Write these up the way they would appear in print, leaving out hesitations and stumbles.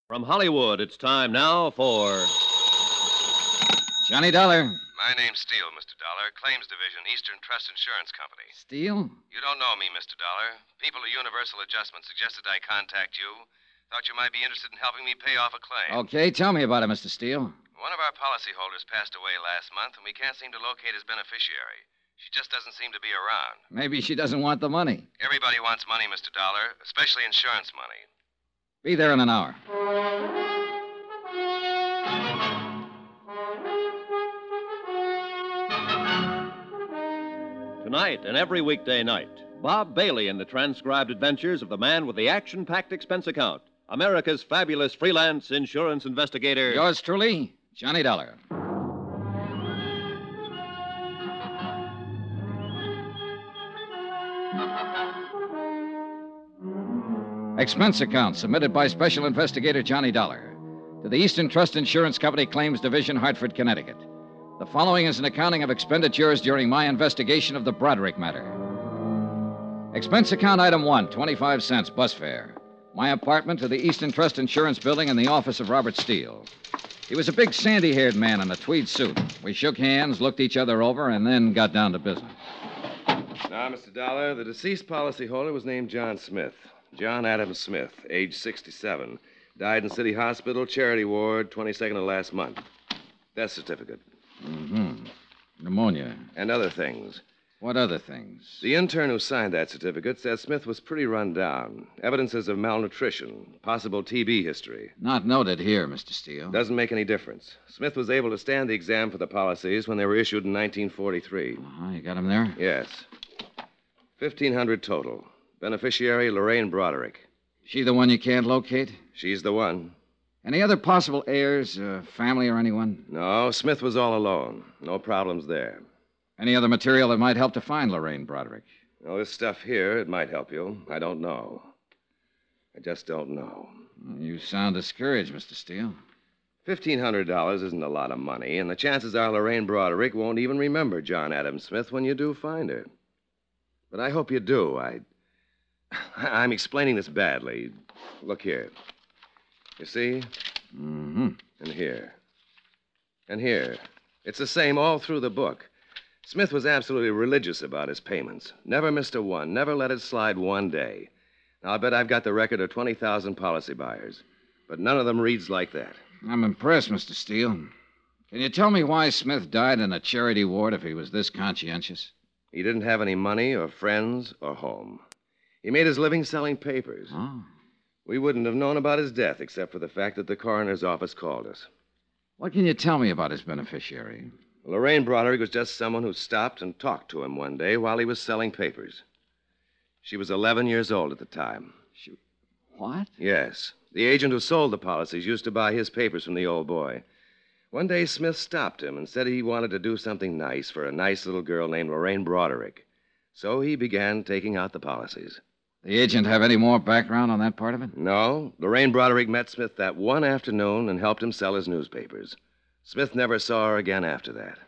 From Hollywood, it's time now for Johnny Dollar. My name's Steele, Mr. Dollar. Claims Division, Eastern Trust Insurance Company. Steele? You don't know me, Mr. Dollar. People at Universal Adjustment suggested I contact you. Thought you might be interested in helping me pay off a claim. Okay, tell me about it, Mr. Steele. One of our policyholders passed away last month, and we can't seem to locate his beneficiary. She just doesn't seem to be around. Maybe she doesn't want the money. Everybody wants money, Mr. Dollar, especially insurance money. Be there in an hour. Tonight and every weekday night, Bob Bailey in the transcribed adventures of the man with the action-packed expense account, America's fabulous freelance insurance investigator. Yours truly, Johnny Dollar. Expense account submitted by Special Investigator Johnny Dollar to the Eastern Trust Insurance Company Claims Division, Hartford, Connecticut. The following is an accounting of expenditures during my investigation of the Broderick matter. Expense account item 1, 25 cents, bus fare. My apartment to the Eastern Trust Insurance Building in the office of Robert Steele. He was a big sandy-haired man in a tweed suit. We shook hands, looked each other over, and then got down to business. Now, Mr. Dollar, the deceased policyholder was named John Smith. John Adams Smith, age 67. Died in City Hospital, Charity Ward, 22nd of last month. Death certificate. Pneumonia. And other things. What other things? The intern who signed that certificate said Smith was pretty run down. Evidences of malnutrition, possible TB history. Not noted here, Mr. Steele. Doesn't make any difference. Smith was able to stand the exam for the policies when they were issued in 1943. You got him there? Yes. 1,500 total. Beneficiary, Lorraine Broderick. She the one you can't locate? She's the one. Any other possible heirs, family or anyone? No, Smith was all alone. No problems there. Any other material that might help to find Lorraine Broderick? Oh, this stuff here, it might help you. I don't know. I just don't know. You sound discouraged, Mr. Steele. $1,500 isn't a lot of money, and the chances are Lorraine Broderick won't even remember John Adams Smith when you do find her. But I hope you do. I'm explaining this badly. Look here. You see? Mm-hmm. And here. And here. It's the same all through the book. Smith was absolutely religious about his payments. Never missed a one. Never let it slide one day. Now, I bet I've got the record of 20,000 policy buyers. But none of them reads like that. I'm impressed, Mr. Steele. Can you tell me why Smith died in a charity ward if he was this conscientious? He didn't have any money or friends or home. He made his living selling papers. Oh. We wouldn't have known about his death except for the fact that the coroner's office called us. What can you tell me about his beneficiary? Lorraine Broderick was just someone who stopped and talked to him one day while he was selling papers. She was 11 years old at the time. What? Yes. The agent who sold the policies used to buy his papers from the old boy. One day, Smith stopped him and said he wanted to do something nice for a nice little girl named Lorraine Broderick. So he began taking out the policies. The agent have any more background on that part of it? No. Lorraine Broderick met Smith that one afternoon and helped him sell his newspapers. Smith never saw her again after that.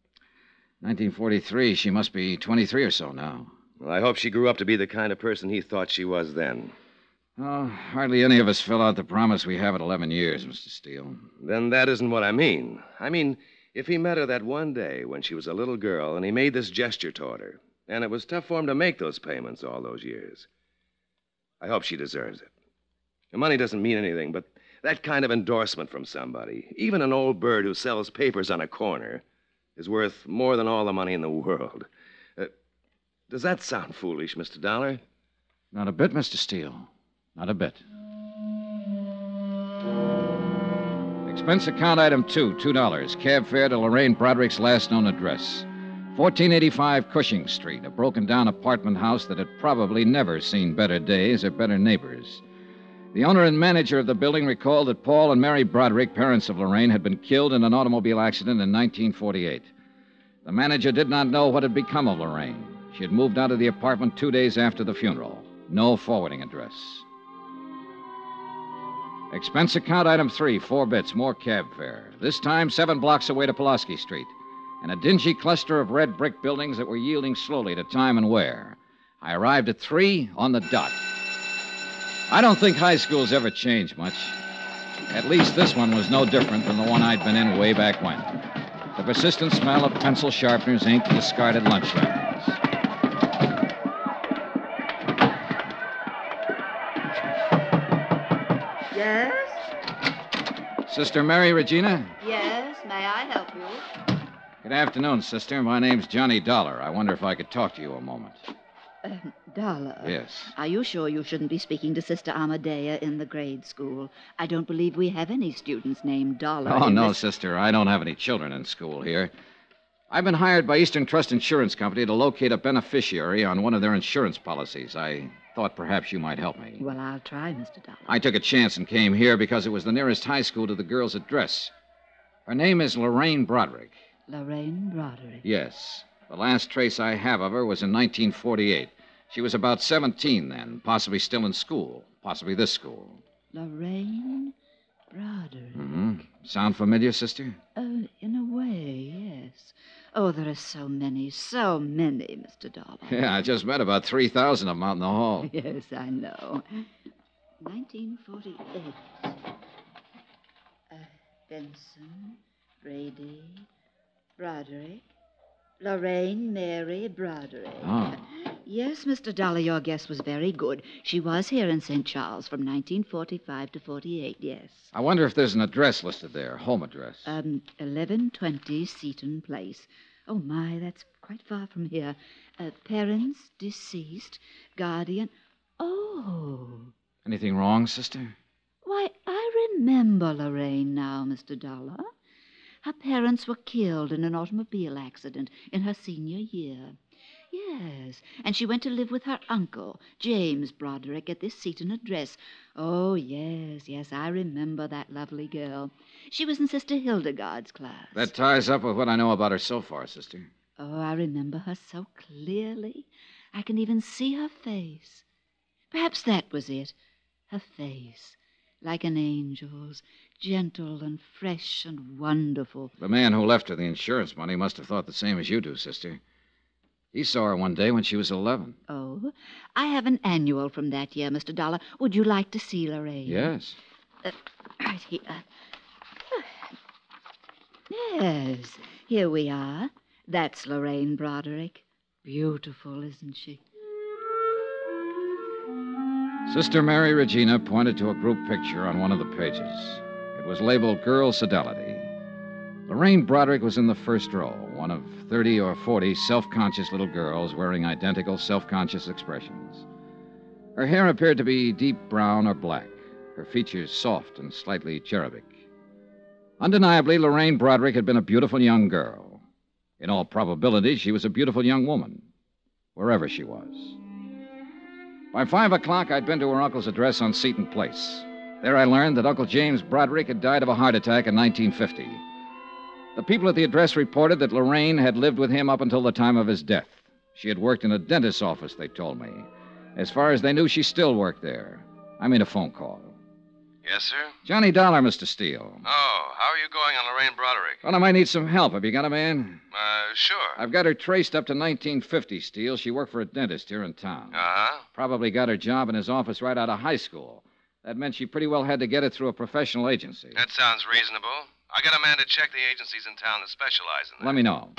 1943. She must be 23 or so now. Well, I hope she grew up to be the kind of person he thought she was then. Oh, hardly any of us fill out the promise we have at 11 years, Mr. Steele. Then that isn't what I mean. I mean, if he met her that one day when she was a little girl and he made this gesture toward her, and it was tough for him to make those payments all those years, I hope she deserves it. The money doesn't mean anything, but that kind of endorsement from somebody, even an old bird who sells papers on a corner, is worth more than all the money in the world. Does that sound foolish, Mr. Dollar? Not a bit, Mr. Steele. Not a bit. Expense account item 2, $2. Cab fare to Lorraine Broderick's last known address. 1485 Cushing Street, a broken-down apartment house that had probably never seen better days or better neighbors. The owner and manager of the building recalled that Paul and Mary Broderick, parents of Lorraine, had been killed in an automobile accident in 1948. The manager did not know what had become of Lorraine. She had moved out of the apartment 2 days after the funeral. No forwarding address. Expense account item 3, 4 bits, more cab fare. This time 7 blocks away to Pulaski Street, and a dingy cluster of red brick buildings that were yielding slowly to time and wear. I arrived at 3 on the dot. I don't think high schools ever change much. At least this one was no different than the one I'd been in way back when. The persistent smell of pencil sharpeners, ink, and discarded lunch wrappings. Yes? Sister Mary Regina? Yes, may I help you? Good afternoon, sister. My name's Johnny Dollar. I wonder if I could talk to you a moment. Dollar. Yes. Are you sure you shouldn't be speaking to Sister Amadea in the grade school? I don't believe we have any students named Dollar. Oh, no, sister. I don't have any children in school here. I've been hired by Eastern Trust Insurance Company to locate a beneficiary on one of their insurance policies. I thought perhaps you might help me. Well, I'll try, Mr. Dollar. I took a chance and came here because it was the nearest high school to the girl's address. Her name is Lorraine Broderick. Lorraine Broderick. Yes. The last trace I have of her was in 1948. She was about 17 then, possibly still in school, possibly this school. Lorraine Broderick. Mm-hmm. Sound familiar, sister? In a way, yes. Oh, there are so many, Mr. Dollar. Yeah, I just met about 3,000 of them out in the hall. Yes, I know. 1948. Benson, Brady, Broderick, Lorraine Mary Broderick. Oh. Yes, Mr. Dollar, your guess was very good. She was here in St. Charles from 1945 to 48, yes. I wonder if there's an address listed there, home address. 1120 Seaton Place. Oh, my, that's quite far from here. Parents deceased, guardian. Oh. Anything wrong, sister? Why, I remember Lorraine now, Mr. Dollar. Her parents were killed in an automobile accident in her senior year. Yes, and she went to live with her uncle, James Broderick, at this Seaton address. Oh, yes, I remember that lovely girl. She was in Sister Hildegard's class. That ties up with what I know about her so far, sister. Oh, I remember her so clearly. I can even see her face. Perhaps that was it, her face. Like an angel's, gentle and fresh and wonderful. The man who left her the insurance money must have thought the same as you do, sister. He saw her one day when she was 11. Oh, I have an annual from that year, Mr. Dollar. Would you like to see Lorraine? Yes. Right here. Yes, here we are. That's Lorraine Broderick. Beautiful, isn't she? Sister Mary Regina pointed to a group picture on one of the pages. It was labeled Girl Fidelity. Lorraine Broderick was in the first row, one of 30 or 40 self-conscious little girls wearing identical self-conscious expressions. Her hair appeared to be deep brown or black, her features soft and slightly cherubic. Undeniably, Lorraine Broderick had been a beautiful young girl. In all probability, she was a beautiful young woman, wherever she was. By 5 o'clock, I'd been to her uncle's address on Seaton Place. There I learned that Uncle James Broderick had died of a heart attack in 1950. The people at the address reported that Lorraine had lived with him up until the time of his death. She had worked in a dentist's office, they told me. As far as they knew, she still worked there. I made a phone call. Yes, sir? Johnny Dollar, Mr. Steele. Oh, how are you going on Lorraine Broderick? Well, I might need some help. Have you got a man? Sure. I've got her traced up to 1950, Steele. She worked for a dentist here in town. Uh-huh. Probably got her job in his office right out of high school. That meant she pretty well had to get it through a professional agency. That sounds reasonable. I got a man to check the agencies in town that specialize in that. Let me know.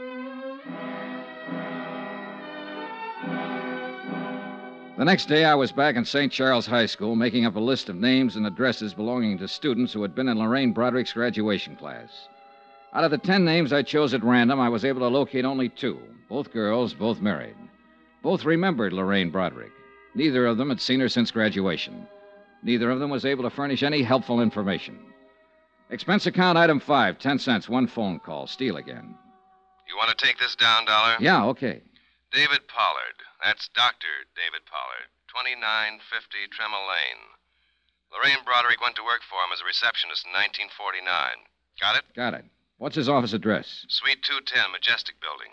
The next day, I was back in St. Charles High School making up a list of names and addresses belonging to students who had been in Lorraine Broderick's graduation class. Out of the 10 names I chose at random, I was able to locate only 2. Both girls, both married. Both remembered Lorraine Broderick. Neither of them had seen her since graduation. Neither of them was able to furnish any helpful information. Expense account item 5, 10 cents, one phone call. Steele again. You want to take this down, Dollar? Yeah, okay. David Pollard. That's Dr. David Pollard, 2950 Tremel Lane. Lorraine Broderick went to work for him as a receptionist in 1949. Got it? Got it. What's his office address? Suite 210, Majestic Building.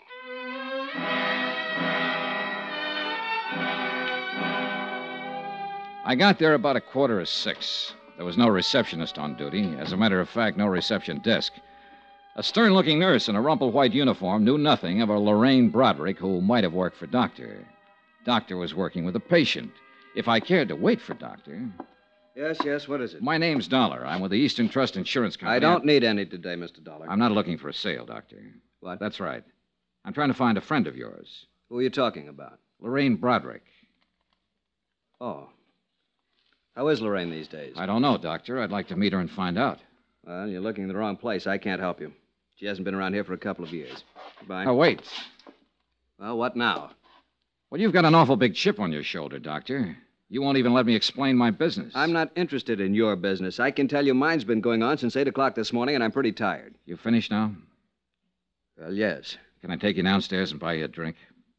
I got there about 5:45. There was no receptionist on duty. As a matter of fact, no reception desk. A stern-looking nurse in a rumpled white uniform knew nothing of a Lorraine Broderick who might have worked for Doctor. Doctor was working with a patient. If I cared to wait for Doctor... Yes, what is it? My name's Dollar. I'm with the Eastern Trust Insurance Company. I don't need any today, Mr. Dollar. I'm not looking for a sale, Doctor. What? That's right. I'm trying to find a friend of yours, Who are you talking about? Lorraine Broderick. Oh. How is Lorraine these days? I don't know, Doctor. I'd like to meet her and find out. Well, you're looking in the wrong place. I can't help you. She hasn't been around here for a couple of years. Goodbye. Oh, wait. Well, what now? Well, you've got an awful big chip on your shoulder, Doctor. You won't even let me explain my business. I'm not interested in your business. I can tell you mine's been going on since 8 o'clock this morning, and I'm pretty tired. You finished now? Well, yes. Can I take you downstairs and buy you a drink?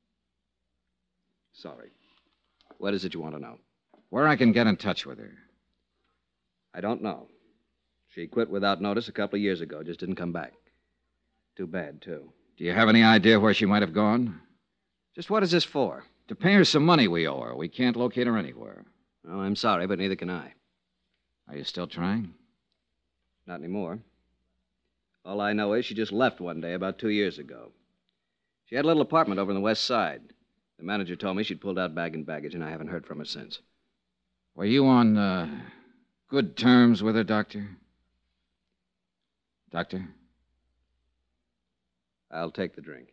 Sorry. What is it you want to know? Where I can get in touch with her. I don't know. She quit without notice a couple of years ago. Just didn't come back. Too bad, too. Do you have any idea where she might have gone? Just what is this for? To pay her some money we owe her. We can't locate her anywhere. Well, I'm sorry, but neither can I. Are you still trying? Not anymore. All I know is she just left one day about 2 years ago. She had a little apartment over on the west side. The manager told me she'd pulled out bag and baggage, and I haven't heard from her since. Were you on good terms with her, Doctor? Doctor? I'll take the drink.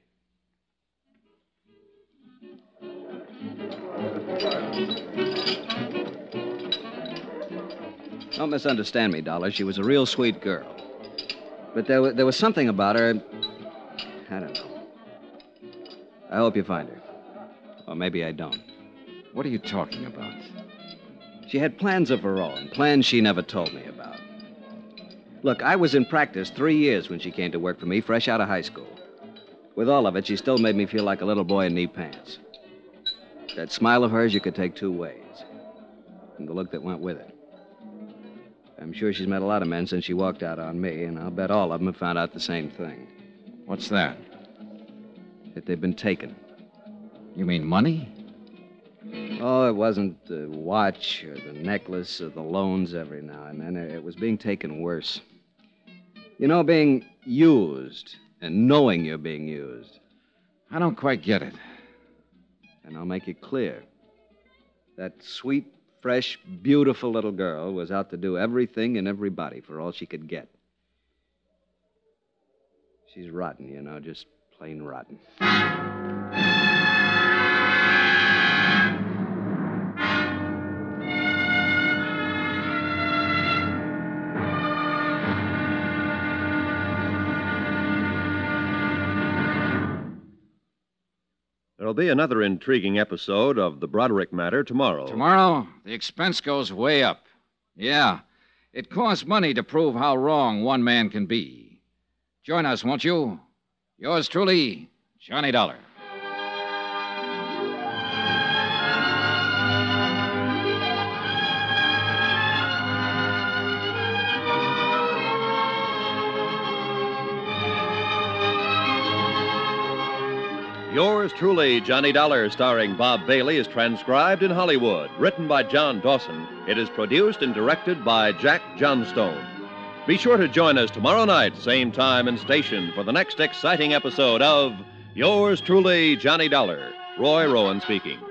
Don't misunderstand me, Dollar. She was a real sweet girl. But there was something about her. I don't know. I hope you find her. Or maybe I don't. What are you talking about? She had plans of her own, plans she never told me about. Look, I was in practice 3 years when she came to work for me, fresh out of high school. With all of it, she still made me feel like a little boy in knee pants. That smile of hers you could take two ways. And the look that went with it. I'm sure she's met a lot of men since she walked out on me, and I'll bet all of them have found out the same thing. What's that? That they've been taken. You mean money? Oh, it wasn't the watch or the necklace or the loans every now and then. It was being taken worse. You know, being used and knowing you're being used. I don't quite get it. And I'll make it clear. That sweet, fresh, beautiful little girl was out to do everything and everybody for all she could get. She's rotten, you know, just plain rotten. There'll be another intriguing episode of the Broderick matter tomorrow. Tomorrow, the expense goes way up. Yeah, it costs money to prove how wrong one man can be. Join us, won't you? Yours truly, Johnny Dollar. Yours truly, Johnny Dollar, starring Bob Bailey, is transcribed in Hollywood. Written by John Dawson. It is produced and directed by Jack Johnstone. Be sure to join us tomorrow night, same time and station, for the next exciting episode of Yours truly, Johnny Dollar. Roy Rowan speaking.